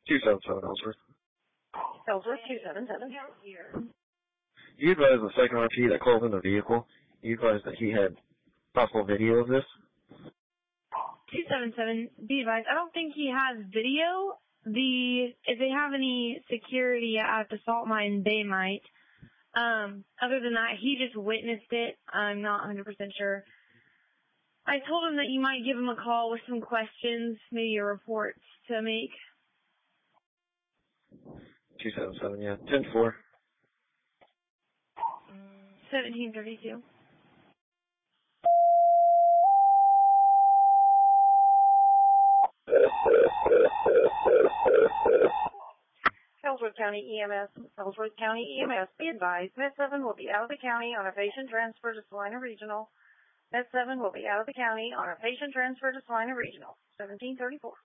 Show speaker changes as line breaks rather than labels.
277 Ellsworth.
Ellsworth 277.
You advised the second RP that called in the vehicle. You advised that he had possible video of this.
277, be advised, I don't think he has video. If they have any security at the salt mine, they might. Other than that, he just witnessed it. I'm not 100% sure. I told him that you might give him a call with some questions, maybe a report to make.
277, yeah. 10-4.
1732.
Ellsworth County EMS. Ellsworth County EMS. Be advised, Med 7 will be out of the county on a patient transfer to Salina Regional. Med 7 will be out of the county on a patient transfer to Salina Regional. 1734.